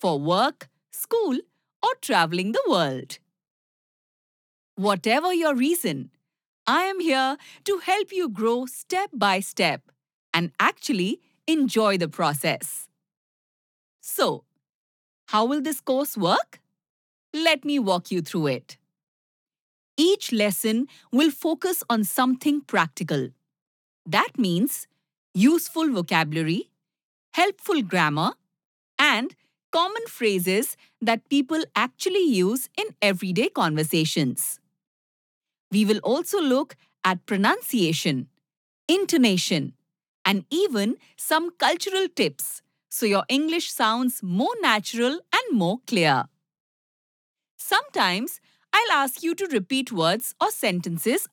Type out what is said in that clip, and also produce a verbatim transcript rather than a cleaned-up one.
for work, school, or traveling the world. Whatever your reason, I am here to help you grow step by step and actually enjoy the process. So, how will this course work? Let me walk you through it. Each lesson will focus on something practical. That means useful vocabulary, helpful grammar, and common phrases that people actually use in everyday conversations. We will also look at pronunciation, intonation, and even some cultural tips so your English sounds more natural and more clear. Sometimes I'll ask you to repeat words or sentences